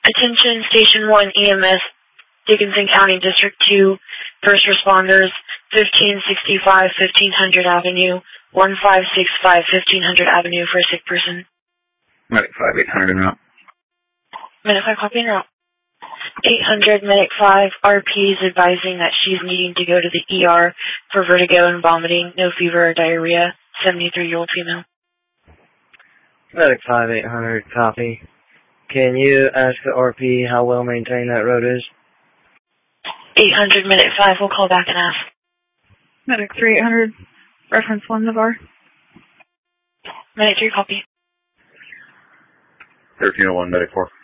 Attention Station 1 EMS, Dickinson County District 2, First Responders, 1565 1500 Avenue, 1565 1500 Avenue for a sick person. Medic 5, 800 en route. Medic 5, copy en route. 800, Medic 5, RP is advising that she's needing to go to the ER for vertigo and vomiting, no fever or diarrhea, 73-year-old female. Medic 5, 800, copy. Can you ask the RP how well maintained that road is? 800, Medic 5, we'll call back and ask. Medic 3, 800, reference 1 Navarre. Medic 3, copy. 1301, Medic 4.